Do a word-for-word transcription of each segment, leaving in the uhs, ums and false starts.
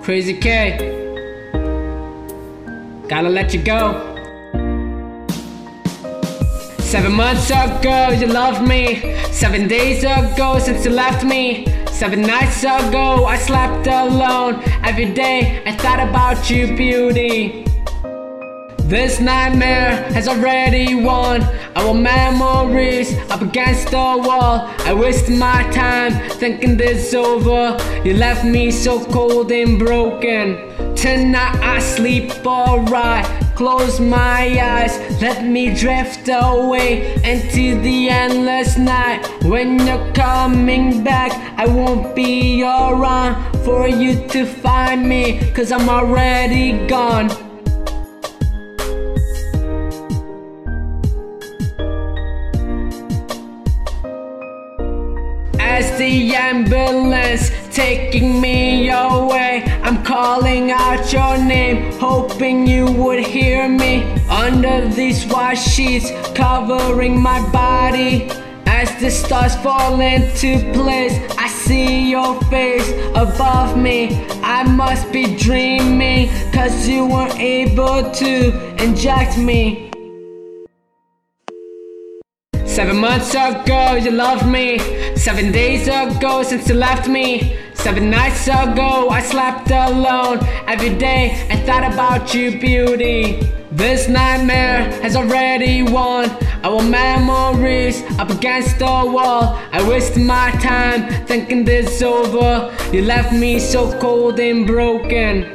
Crazy K, gotta let you go. Seven months ago you loved me. Seven days ago since you left me. Seven nights ago I slept alone. Every day I thought about you, beauty. This nightmare has already won. Our memories up against the wall. I wasted my time thinking this over. You left me so cold and broken. Tonight I sleep alright. Close my eyes, let me drift away into the endless night. When you're coming back, I won't be around for you to find me, 'cause I'm already gone. As the ambulance taking me away, I'm calling out your name, hoping you would hear me. Under these white sheets covering my body, as the stars fall into place, I see your face above me. I must be dreaming, 'cause you weren't able to inject me. Seven months ago you loved me. Seven days ago since you left me. Seven nights ago I slept alone. Every day I thought about you, beauty. This nightmare has already won. Our memories up against the wall. I wasted my time thinking this over. You left me so cold and broken.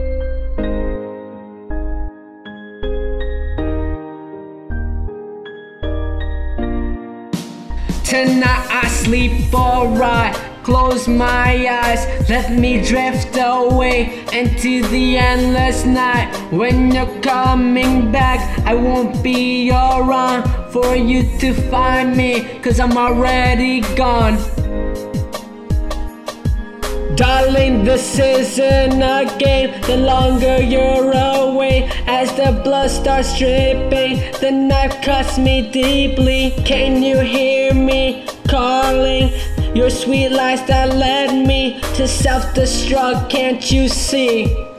Tonight I sleep alright. Close my eyes, let me drift away into the endless night. When you're coming back, I won't be around for you to find me, 'cause I'm already gone. Darling, this isn't a game. The longer you're away, as the blood starts dripping, the knife cuts me deeply. Can you hear me calling? Your sweet lies that led me to self-destruct, can't you see?